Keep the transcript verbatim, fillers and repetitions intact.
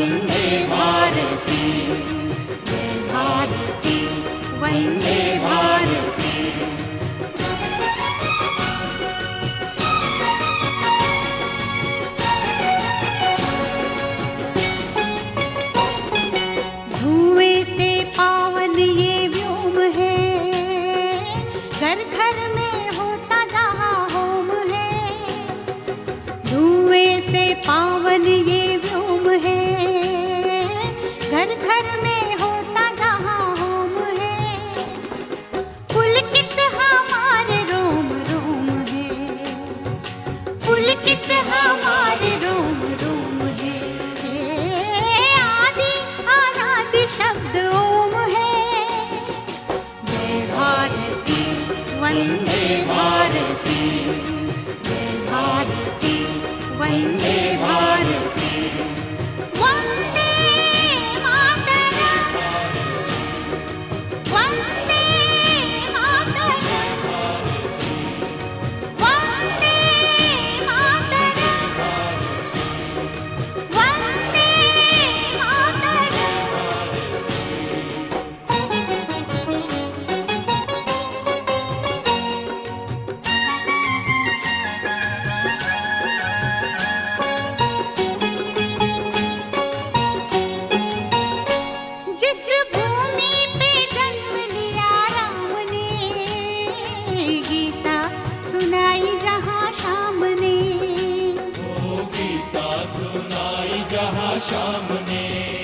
वंदे भारती, जय भारती, वंदे भारती। धुएं से पावन ये व्योम है, घर घर में होता जहाँ होम है। धुएं से पावन ये व्योम है, घर घर में होता जहाँ होम है। पुलकित हमारे रोम रोम है, पुलकित हमारे रोम रोम है। आदि अनादि शब्द ओम है। जय भारती, वंदे भारती, जय भारती, वंदे भारती। वंदे मातरम, वंदे मातरम, वंदे मातरम, वंदे मातरम। जिस भूमि पे जन्म लिया राम ने, गीता सुनाई जहाँ शाम ने। ओ गीता सुनाई जहाँ शाम ने।